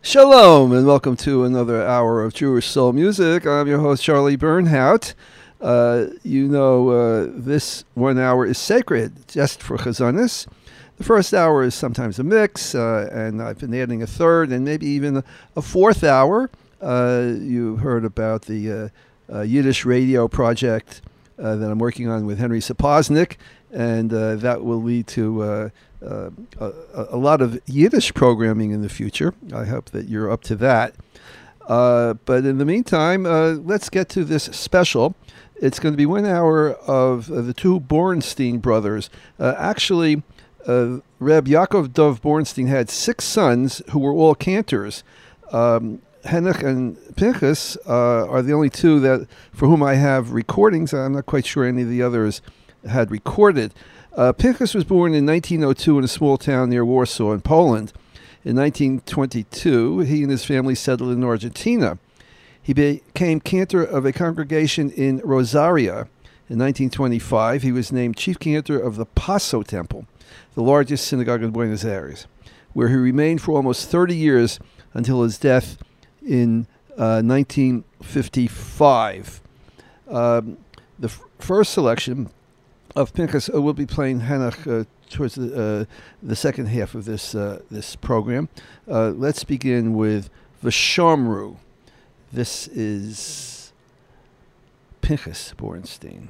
Shalom and welcome to another hour of Jewish Soul Music. I'm your host, Charlie Bernhout. This 1 hour is sacred just for Chazanis. The first hour is sometimes a mix, and I've been adding a third and maybe even a fourth hour. You heard about the Yiddish radio project that I'm working on with Henry Sapoznik, and that will lead to a lot of Yiddish programming in the future. I hope that you're up to that. But in the meantime, let's get to this special. It's going to be 1 hour of the two Bornstein brothers. Reb Yaakov Dov Bornstein had 6 sons who were all cantors. Henoch and Pinchas are the only two that for whom I have recordings. I'm not quite sure any of the others had recorded. Pinchas was born in 1902 in a small town near Warsaw in Poland. In 1922, he and his family settled in Argentina. He became cantor of a congregation in Rosaria. In 1925, he was named chief cantor of the Paso Temple, the largest synagogue in Buenos Aires, where he remained for almost 30 years until his death in 1955. The first selection of Pinchas will be playing Henoch towards the second half of this program. Let's begin with V'Shamru. This is Pinchas Bornstein.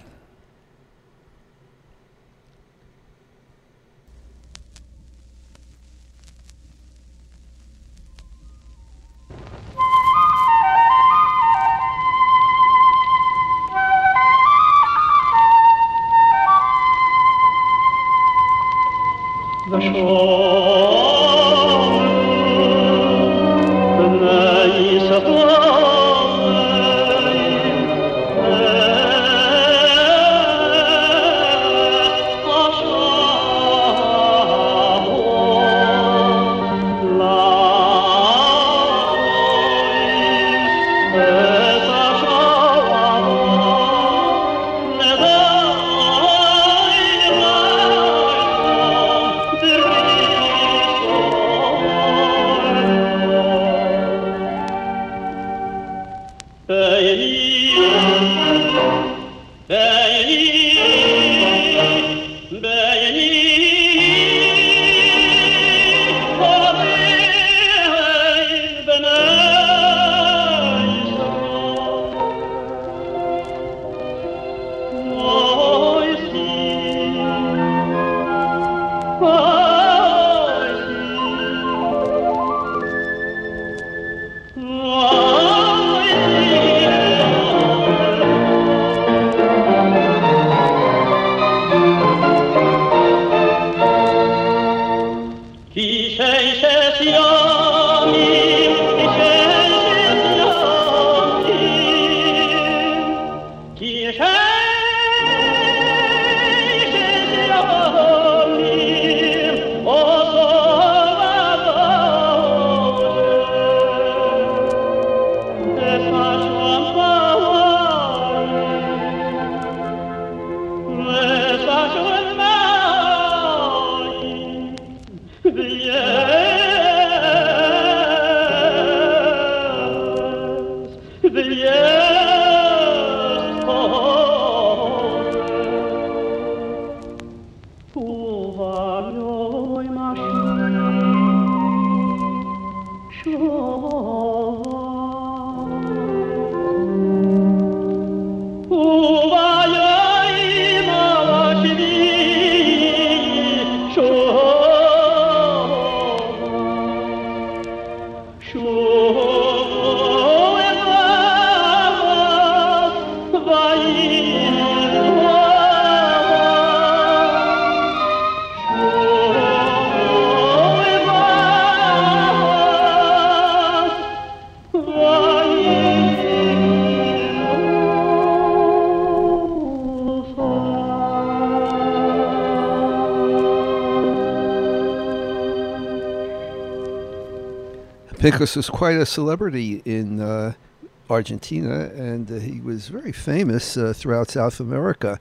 Pinchas was quite a celebrity in Argentina, and he was very famous throughout South America.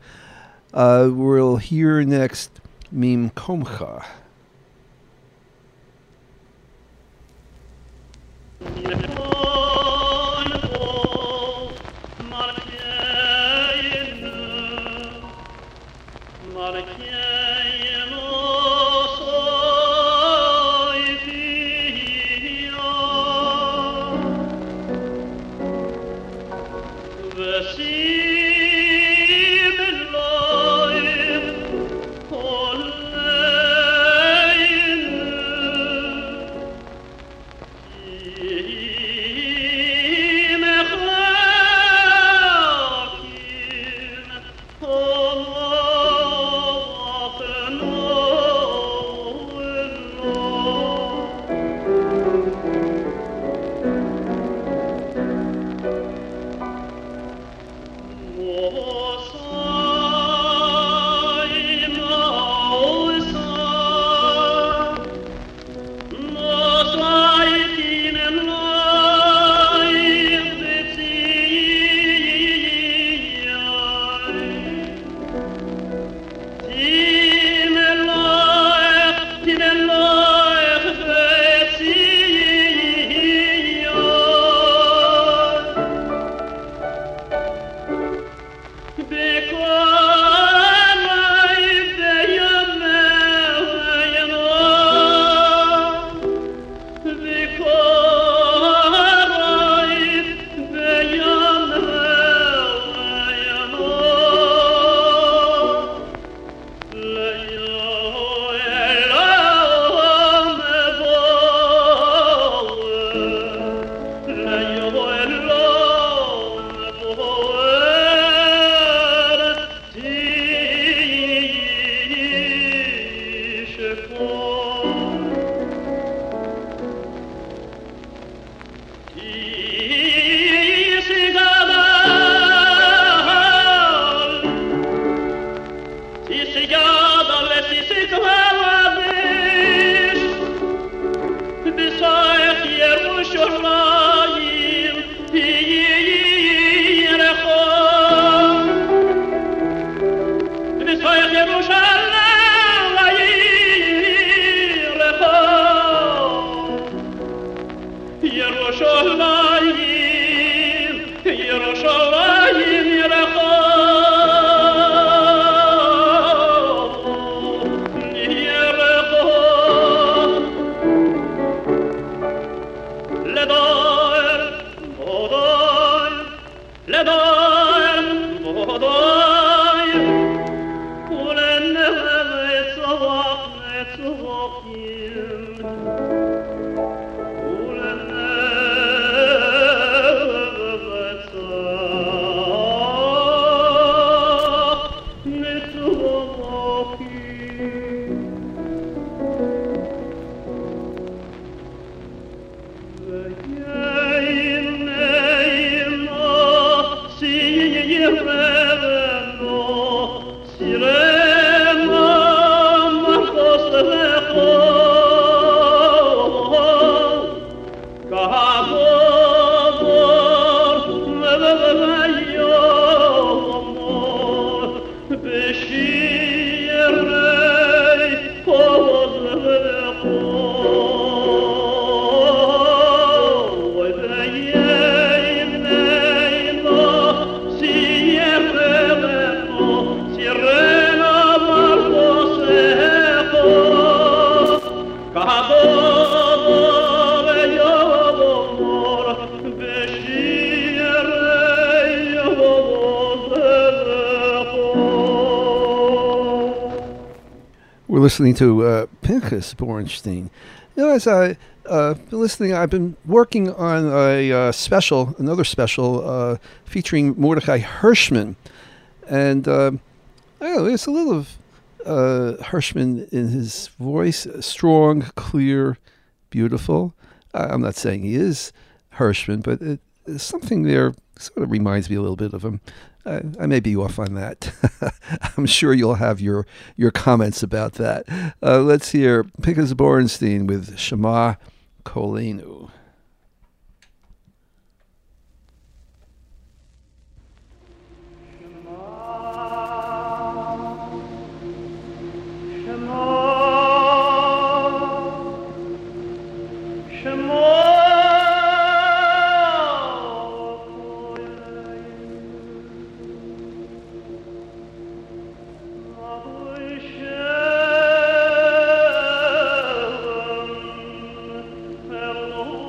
We'll hear next Mimkomcha. Listening to Pinchas Borenstein. You know, as I've been listening, I've been working on another special featuring Mordechai Hirschman, and I don't know, there's a little of Hirschman in his voice, strong, clear, beautiful. I'm not saying he is Hirschman, but something there sort of reminds me a little bit of him. I may be off on that. I'm sure you'll have your comments about that. Let's hear Pinchas Borenstein with Shema Kolenu. Hello.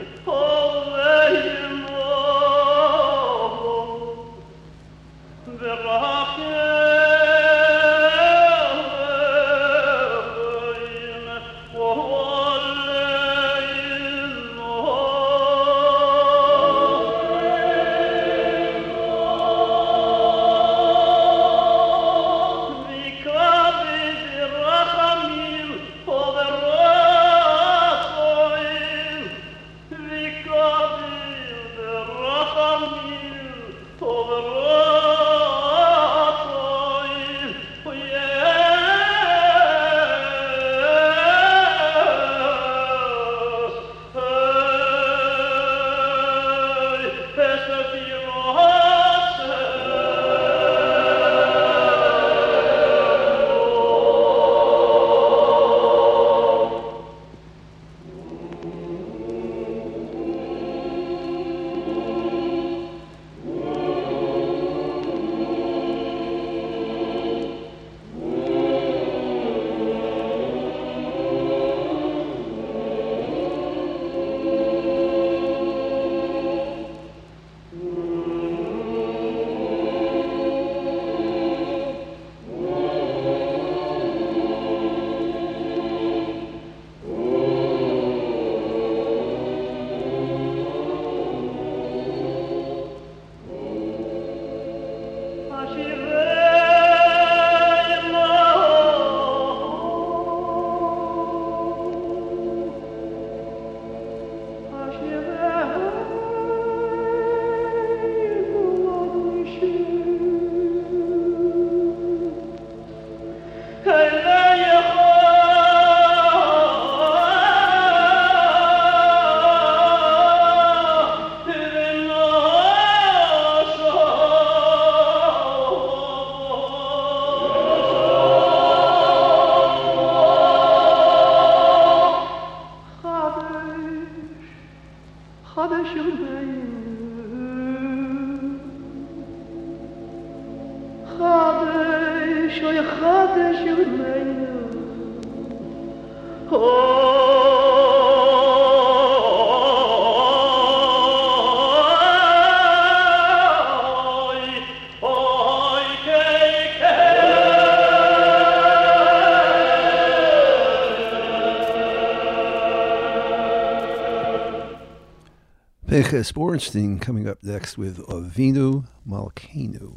Pinchas Borenstein coming up next with Avinu Malkeinu.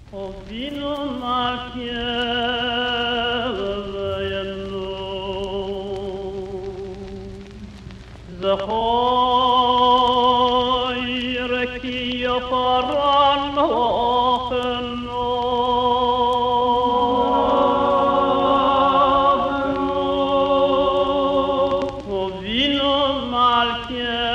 Avinu Malkeinu Zahoy Reki Yoparan Mocheno Avinu Malkeinu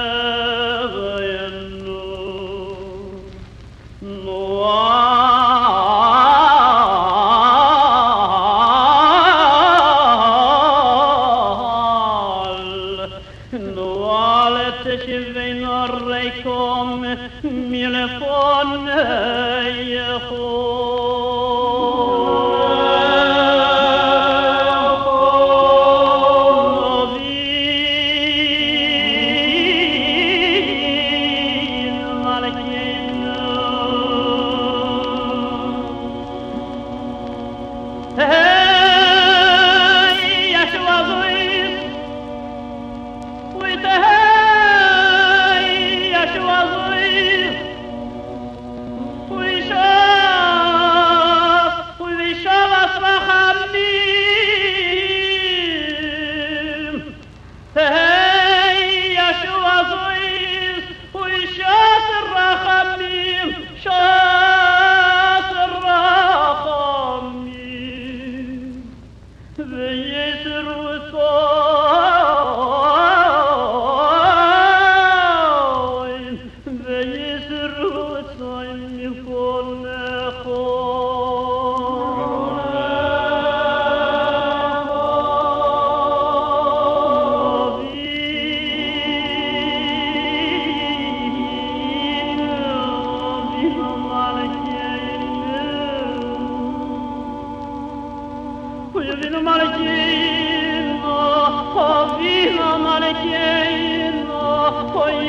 Avinu Malkeinu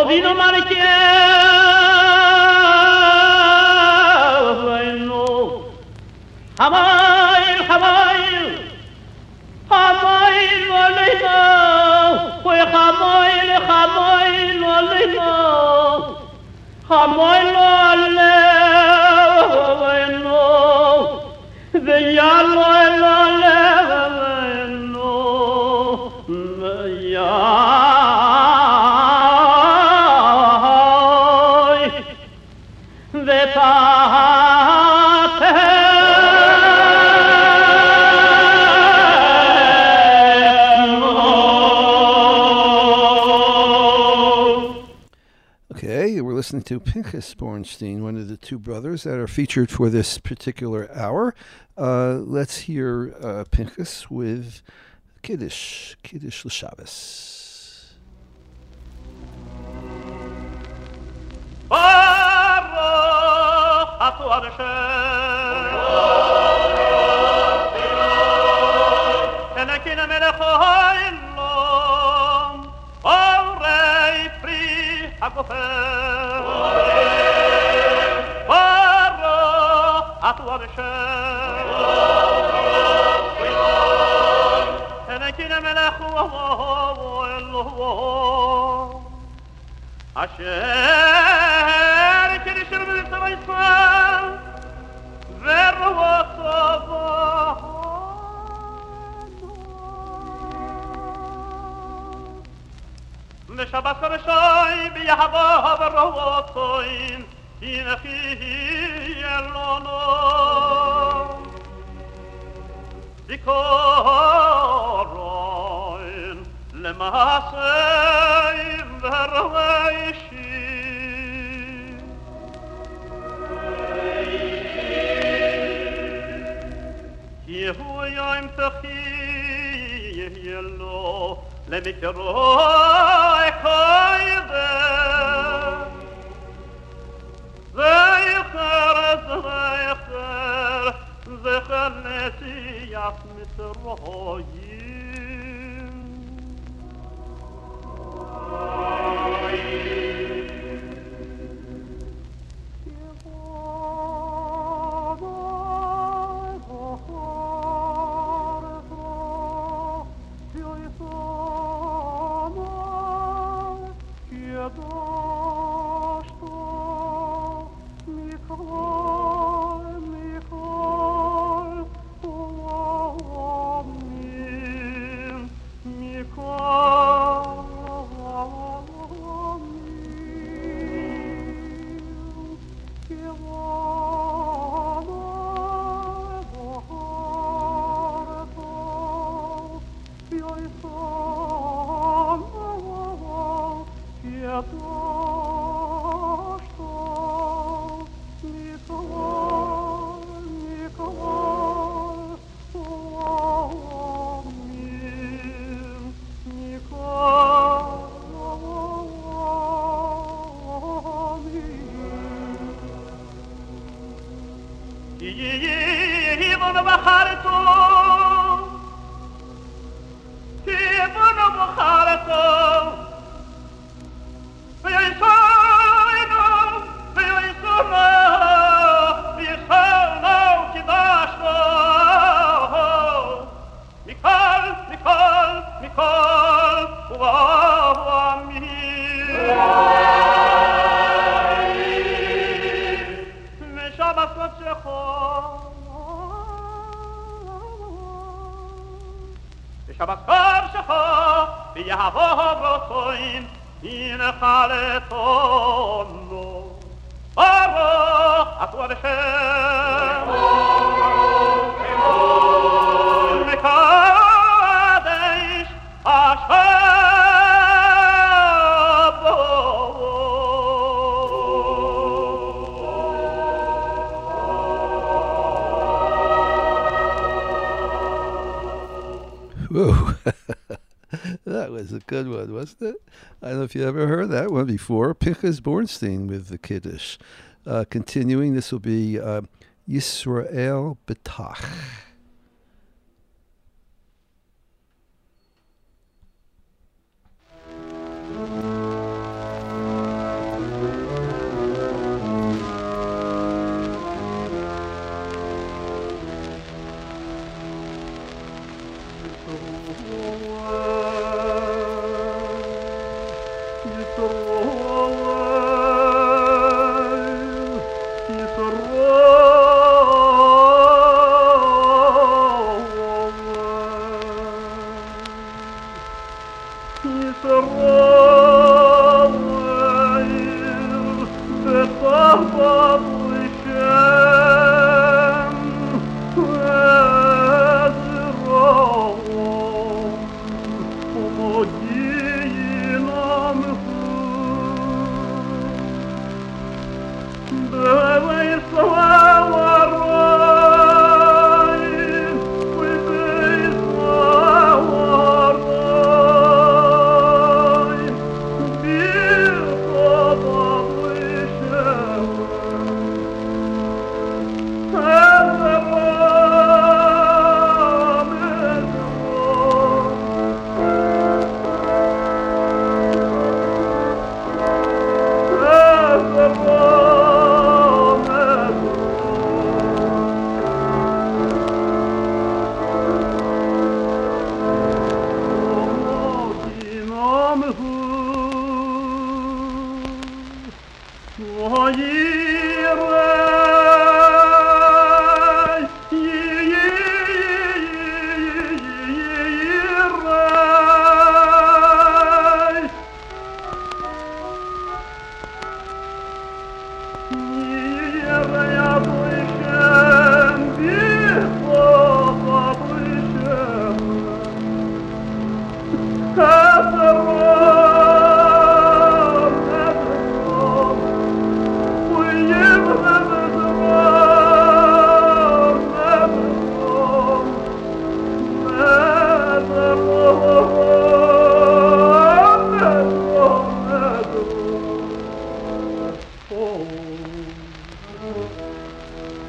Ovino Malkiano, Hamail, Hamail, Hamail, Olino, Hamail, Hamail, Olino, Hamail, Olino, the Yalo, Olino, Okay, we're listening to Pinchas Bornstein, one of the two brothers that are featured for this particular hour. Let's hear Pinchas with Kiddush L'Shabbos. Baruch Atu Hashem, Elokeinu melech ha'olam, Borei pri hagofem. Baruch Atu Hashem, Elokeinu melech ha'olam, Asher kiddushim b'nei Yisrael v'rotzavah v'shabbat kodesh b'yahava v'rotzin hinechi elono zikoron למעשה ורואישי יהיו יום תחי יהיה לו למקרו קוידה זכר נטיית מצרויים Whoa. That was a good one, wasn't it? I don't know if you ever heard that one before. Pinchas Bornstein with the Kiddush. Continuing, this will be Yisrael B'tach.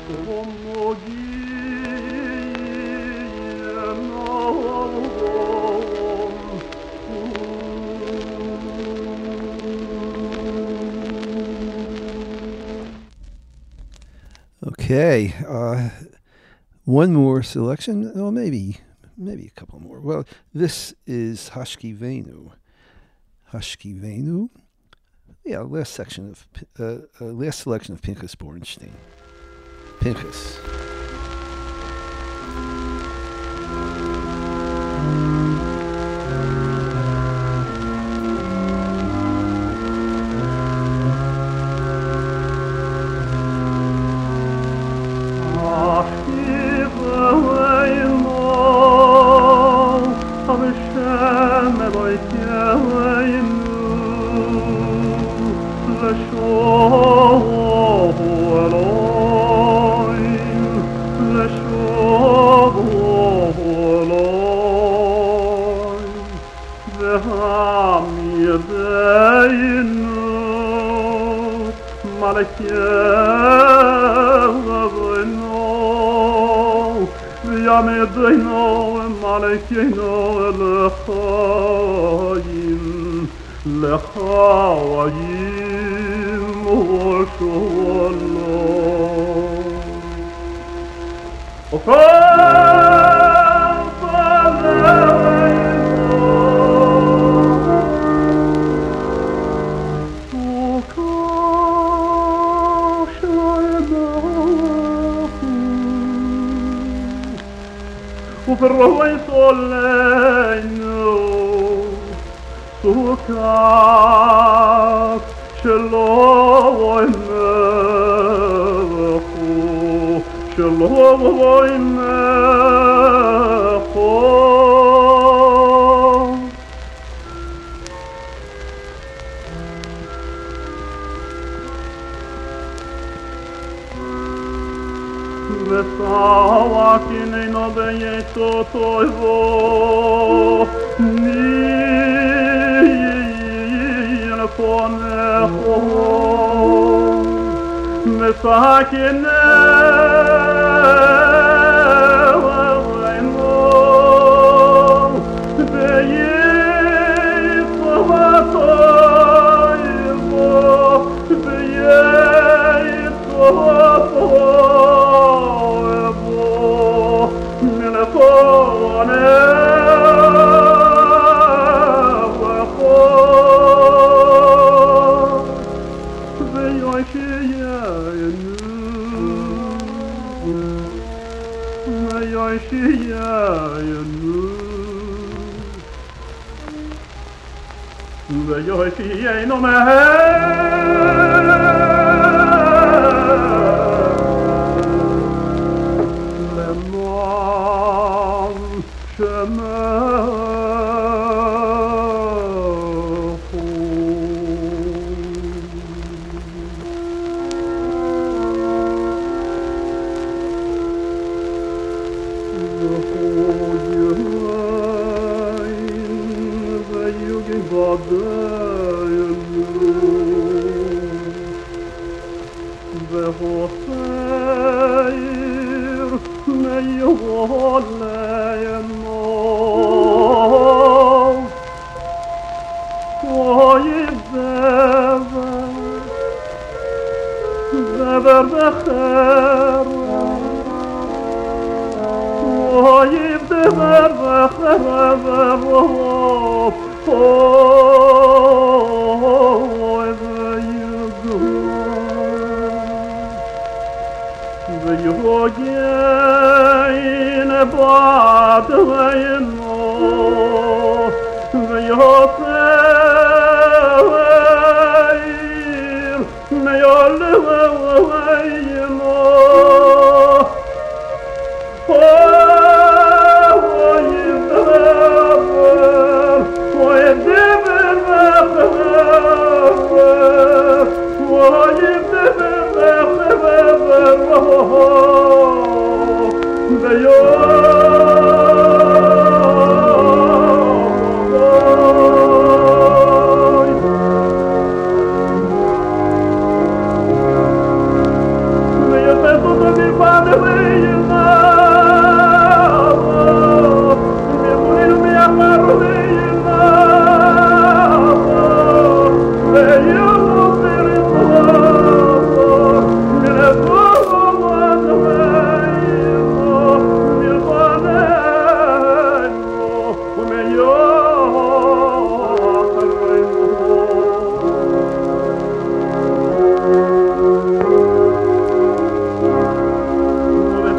Okay, one more selection. Oh, maybe a couple more. Well, this is Hashki Venu. Hashki Venu. Yeah, last selection of Pinchas Borenstein. Pinchas.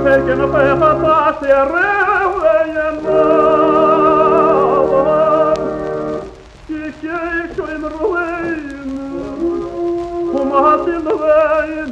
Taken up a pass, a railway, and love. You shake in the rain, come out in the rain.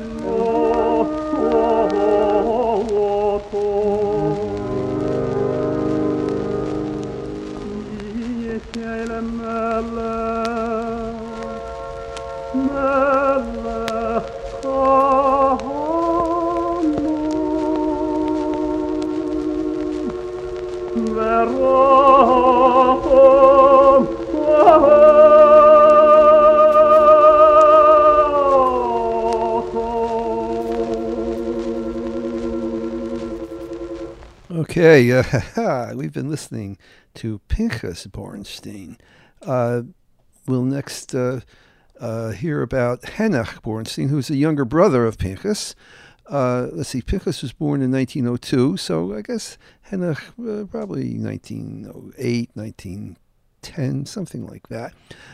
Okay, we've been listening to Pinchas Bornstein. We'll next hear about Henoch Bornstein, who's a younger brother of Pinchas. Let's see, Pinchas was born in 1902, so I guess Henoch probably 1908, 1910, something like that.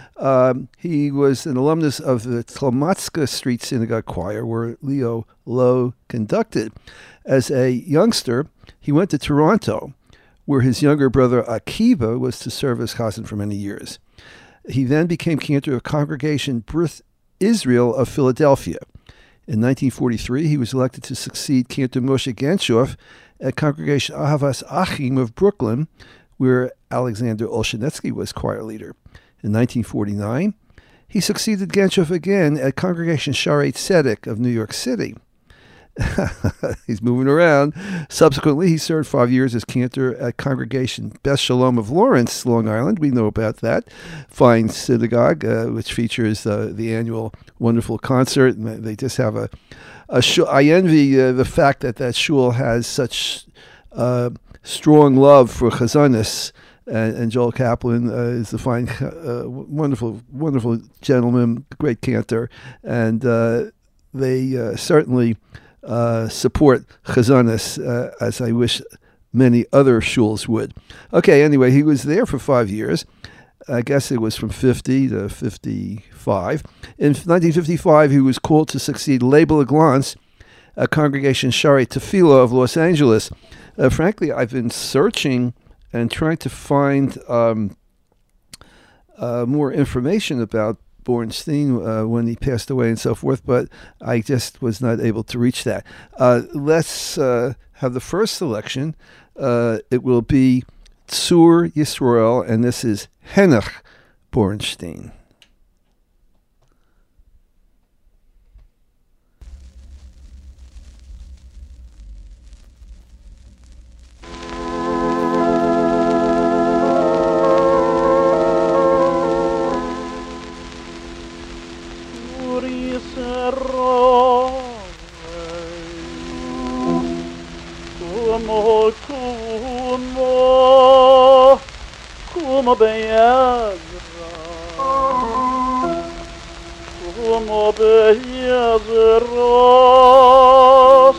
He was an alumnus of the Tlomatska Street Synagogue Choir, where Leo Lowe conducted. As a youngster, he went to Toronto, where his younger brother Akiva was to serve as chazan for many years. He then became cantor of Congregation B'rith Israel of Philadelphia. In 1943, he was elected to succeed Cantor Moshe Genshoff at Congregation Ahavas Achim of Brooklyn, where Alexander Olshanetsky was choir leader. In 1949, he succeeded Genshoff again at Congregation Shaarei Tzedek of New York City. He's moving around. Subsequently, he served 5 years as cantor at Congregation Beth Shalom of Lawrence, Long Island. We know about that fine synagogue, which features the annual wonderful concert. And they just have a shul. I envy the fact that shul has such strong love for chazanis. And Joel Kaplan is a fine, wonderful gentleman, great cantor, and they certainly support chazanis, as I wish many other shuls would. Okay, anyway, he was there for 5 years. I guess it was from 50 to 55. In 1955, he was called to succeed Leibel Glantz at Congregation Shaarei Tefillah of Los Angeles. Frankly, I've been searching and trying to find more information about Bornstein when he passed away and so forth, but I just was not able to reach that. Let's have the first selection. It will be Tzur Yisrael, and this is Henoch Bornstein. Como beyazra, como beyazros,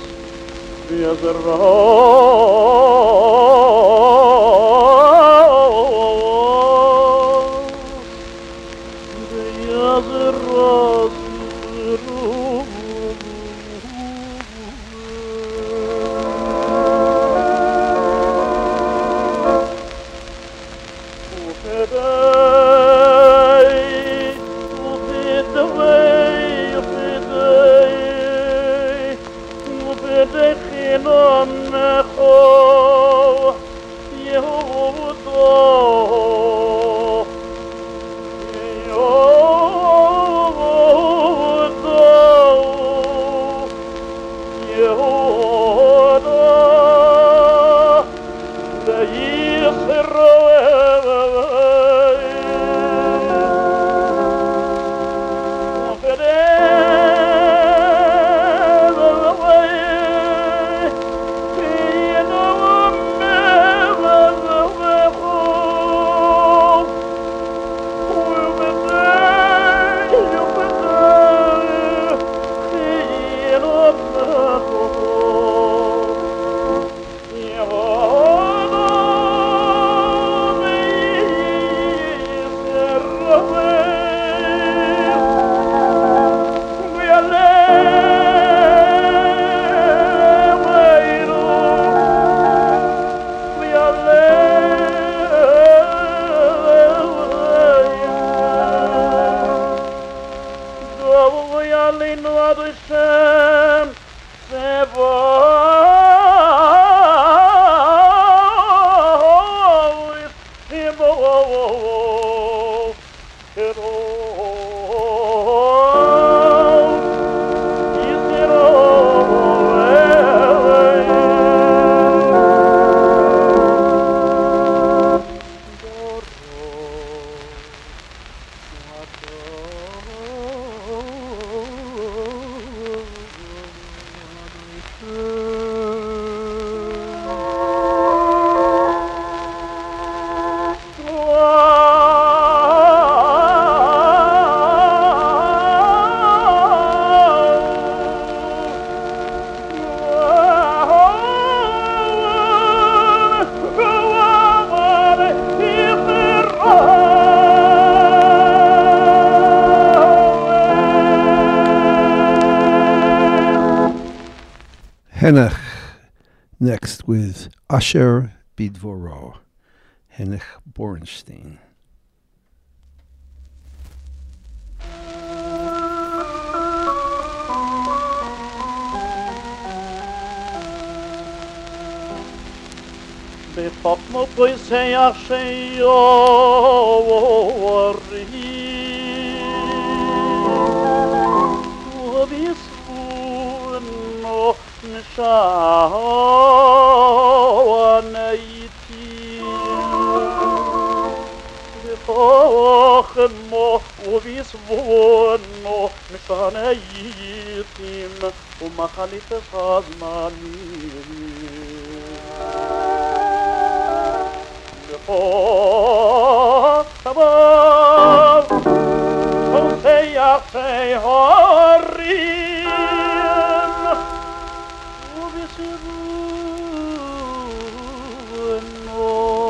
beyazros, Henoch next with Asher Bidvoro, Henoch Borenstein. בחוכמו פויסח שיורי ובזכונו נשענתי בחוכמו ובזכונו נשענתי ומחליף הזמנים Oh, above, oh, say, Horin, oh, this is no,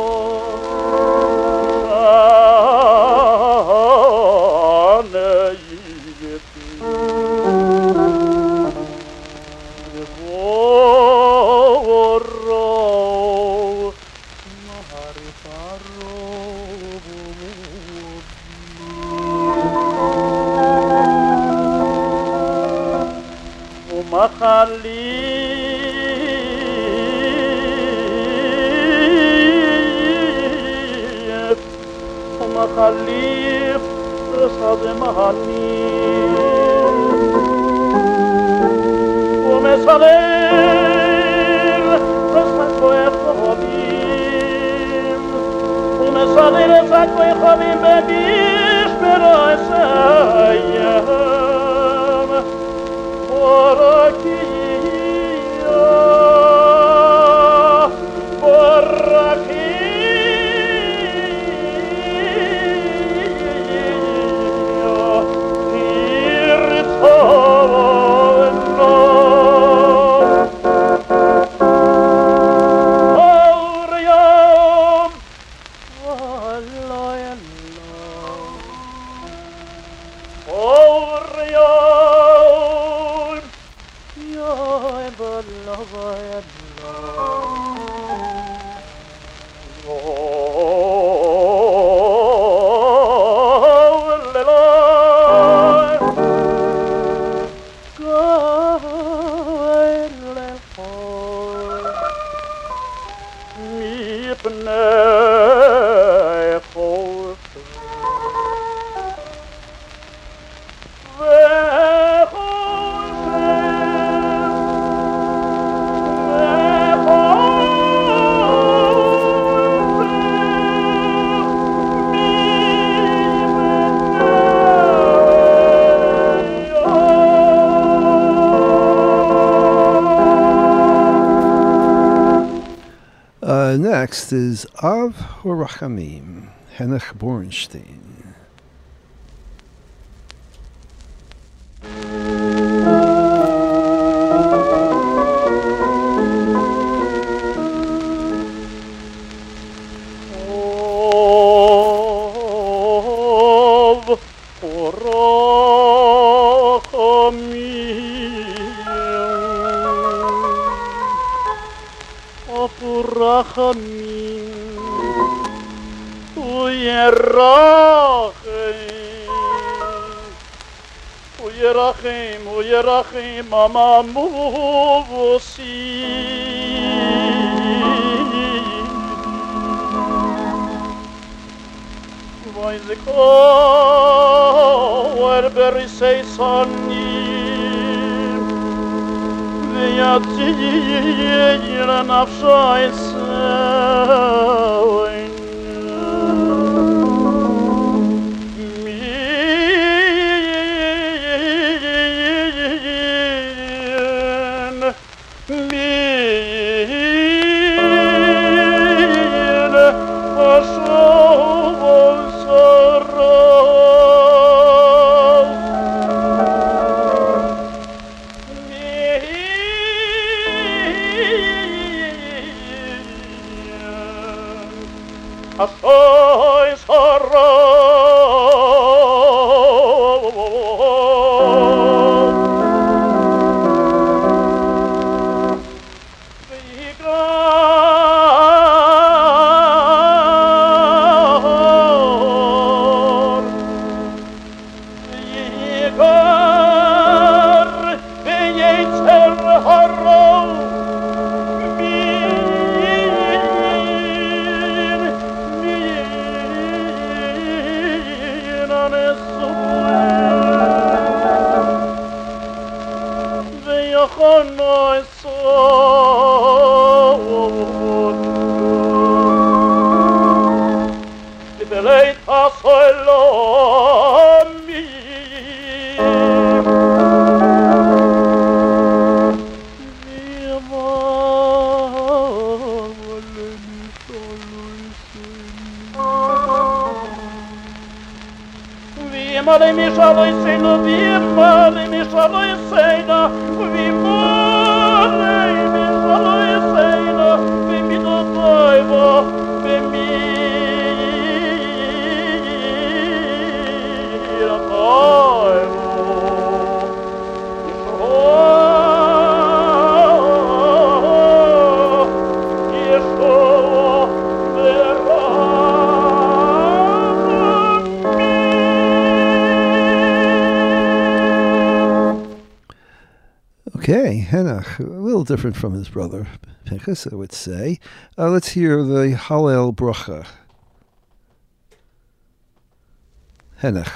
מחליף שדה מהנים ומסדר שדוי חובים ומסדר שדוי חובים בגיש ברעשיים Next is Av Horachamim, Henoch Borenstein. Uyerachim amamuvusi Voiziko erberisei sonim V'yatzir nafsho esayin Okay, Henoch, a little different from his brother Pinchas, I would say. Let's hear the Hallel Bracha. Henoch.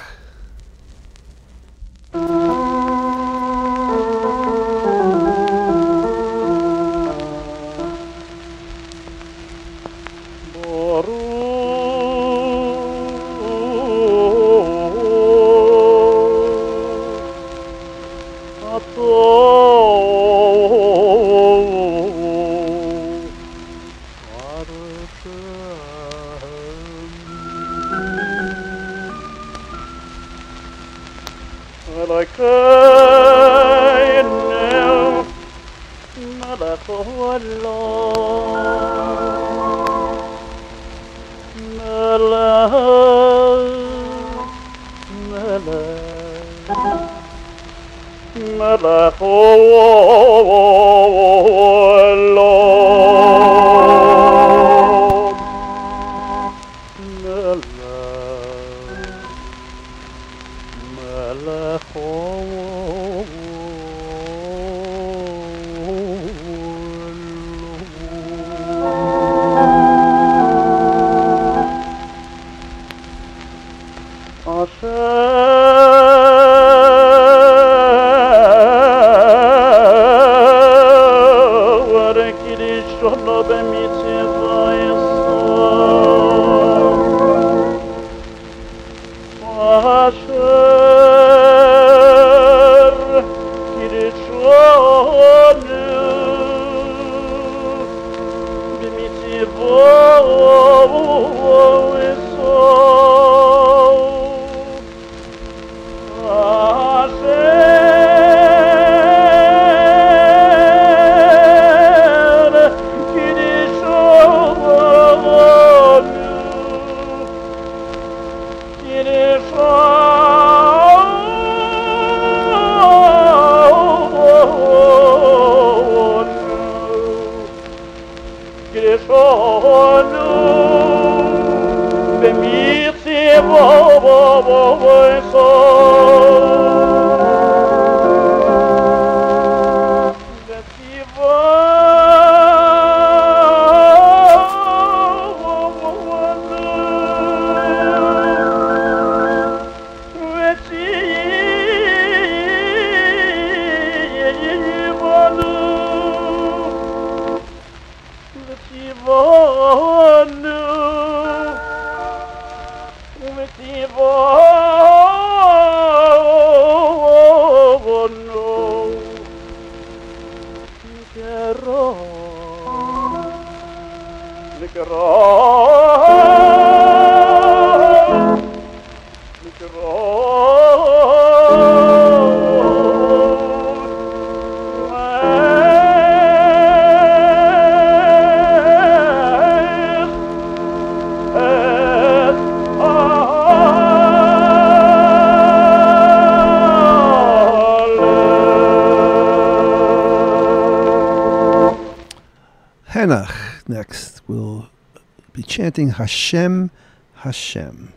Henoch next will be chanting Hashem, Hashem.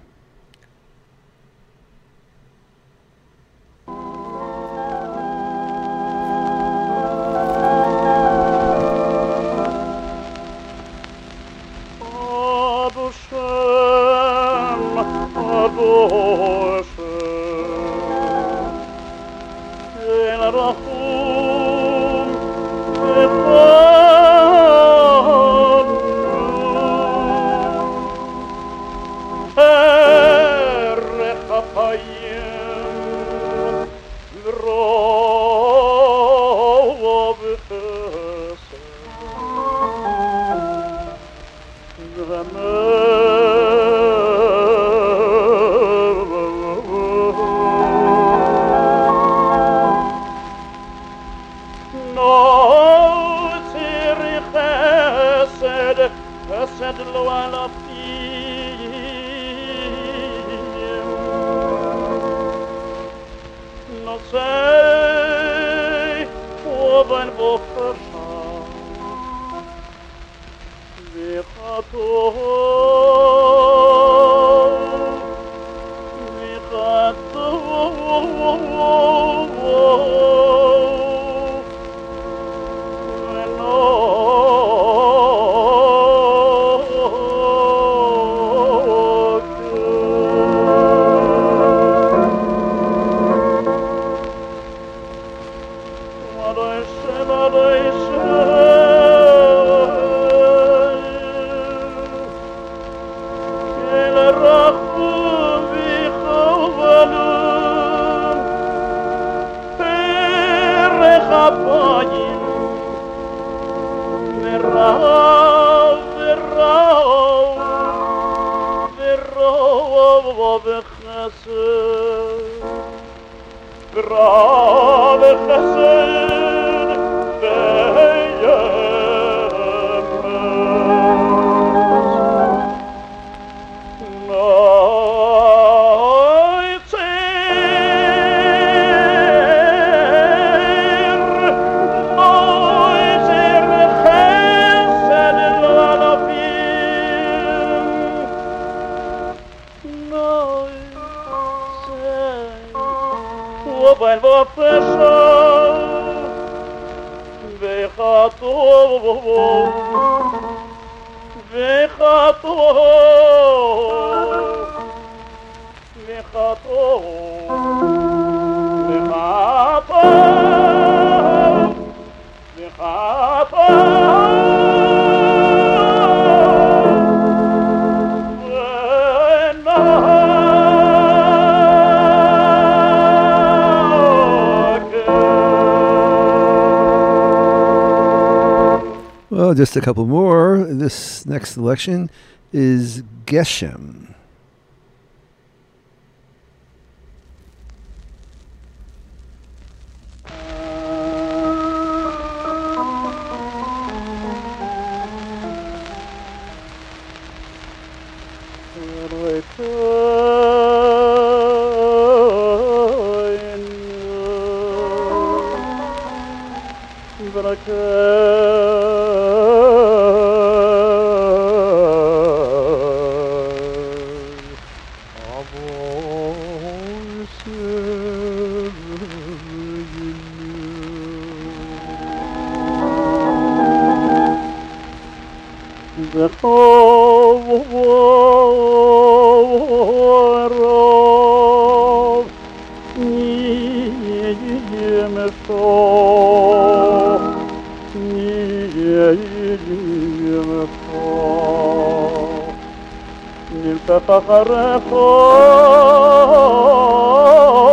Well, just a couple more. This next selection is Geshem.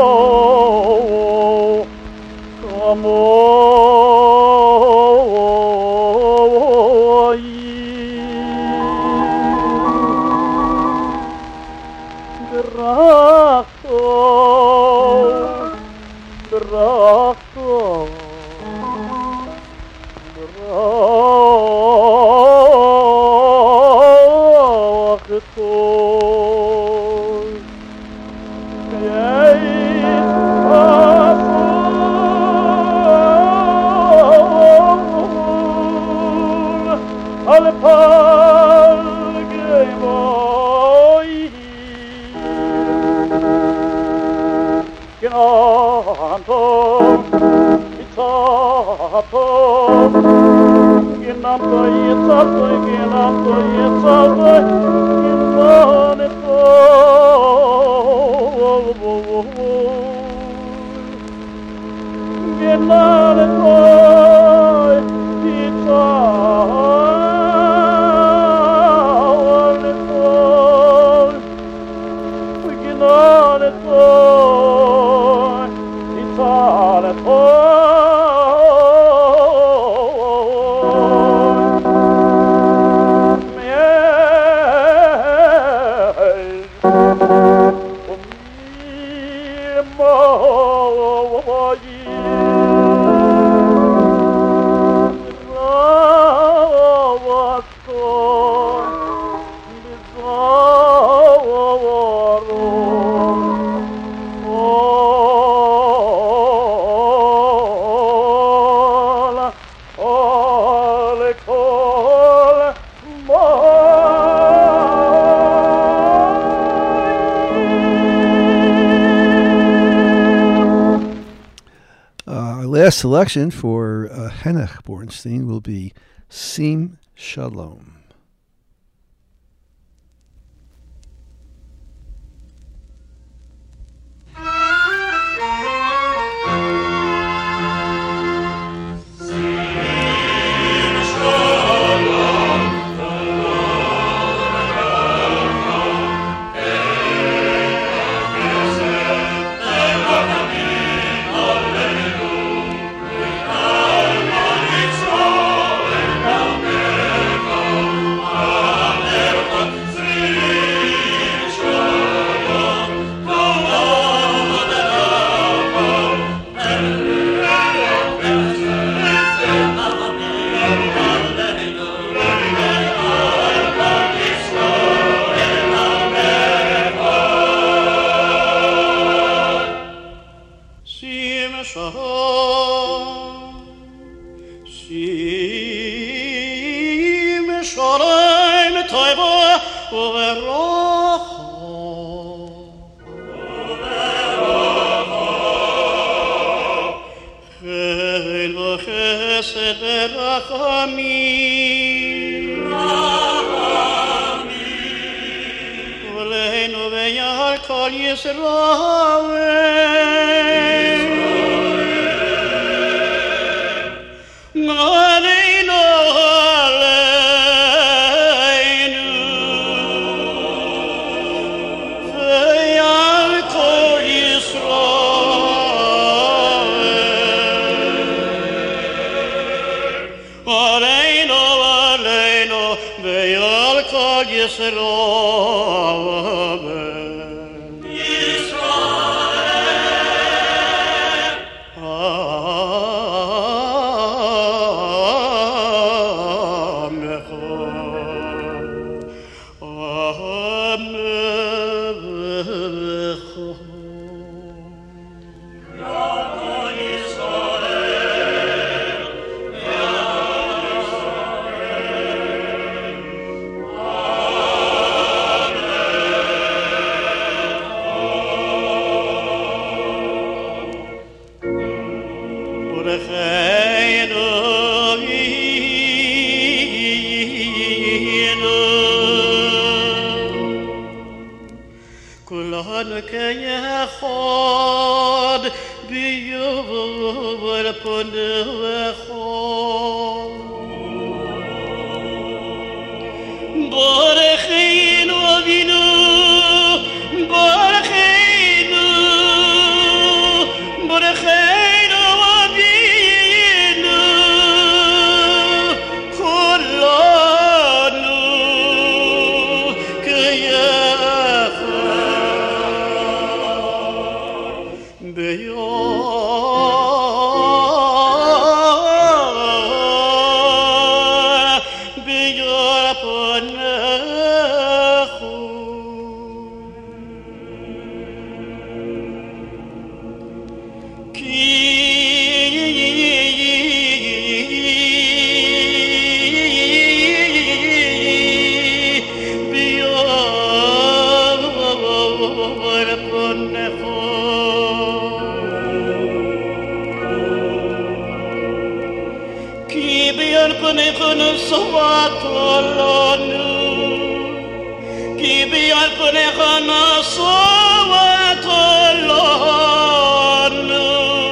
Amor alle palge voi genanto itzato genanto itzato Last selection for Henoch Bornstein will be Sim Shalom. Be your صواتولونو كي بيعرفني خنا صواتولونو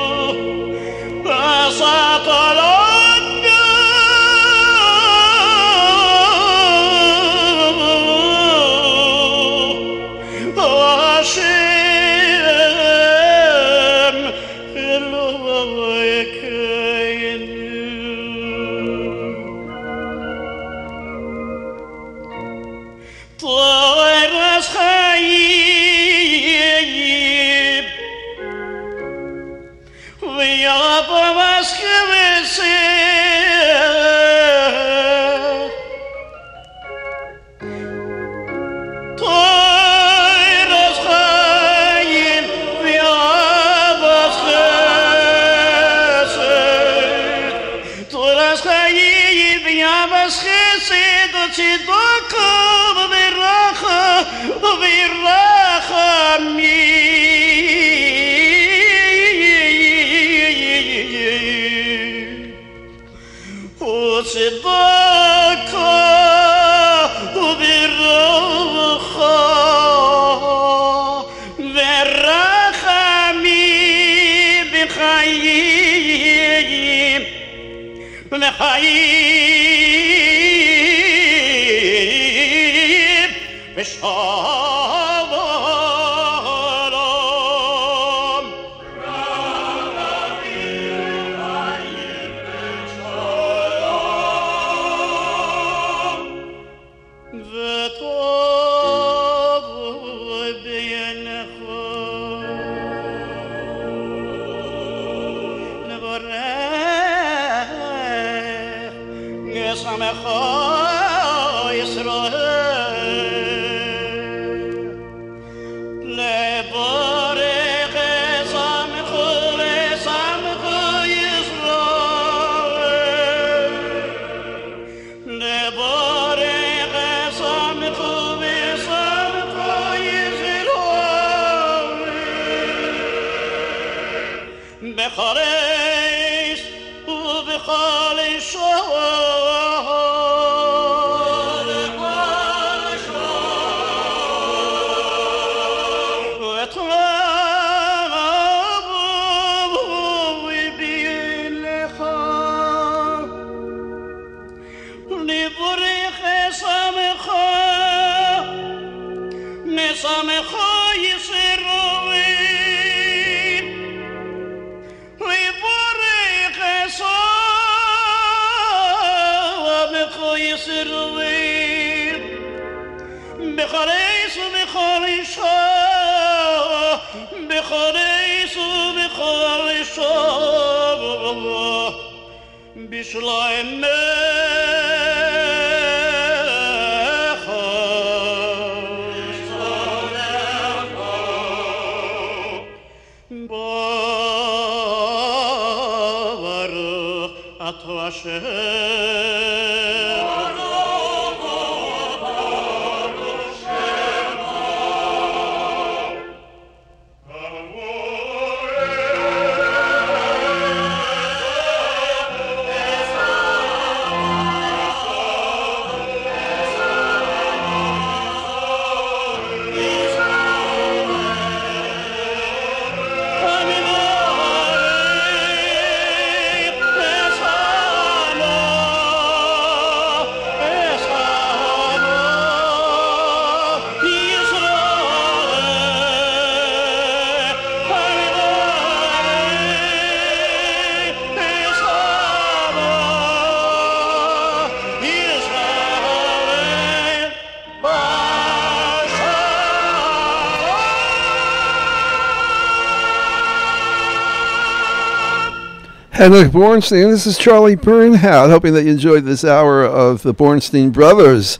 Henrik Bornstein, this is Charlie Bernhardt, hoping that you enjoyed this hour of the Bornstein Brothers.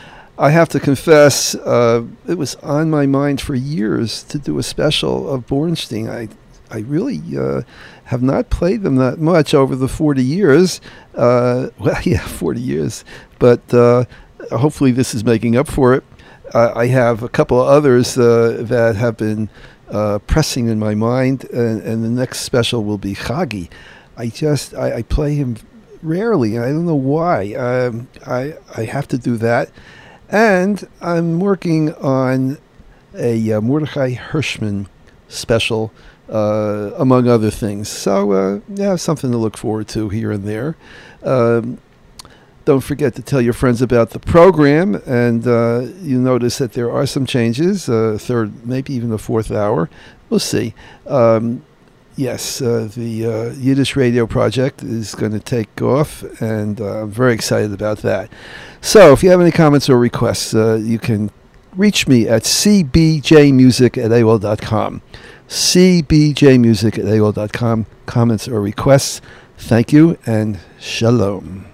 I have to confess, it was on my mind for years to do a special of Bornstein. I really have not played them that much over the 40 years. 40 years. But hopefully this is making up for it. I have a couple of others that have been pressing in my mind, and the next special will be Chagi. I play him rarely. I don't know why. I have to do that. And I'm working on a Mordechai Hirschman special, among other things. So, yeah, something to look forward to here and there. Don't forget to tell your friends about the program, and you notice that there are some changes, third, maybe even the fourth hour. We'll see. Yes, the Yiddish Radio Project is going to take off, and I'm very excited about that. So if you have any comments or requests, you can reach me at cbjmusic@aol.com. cbjmusic@aol.com. Comments or requests. Thank you, and shalom.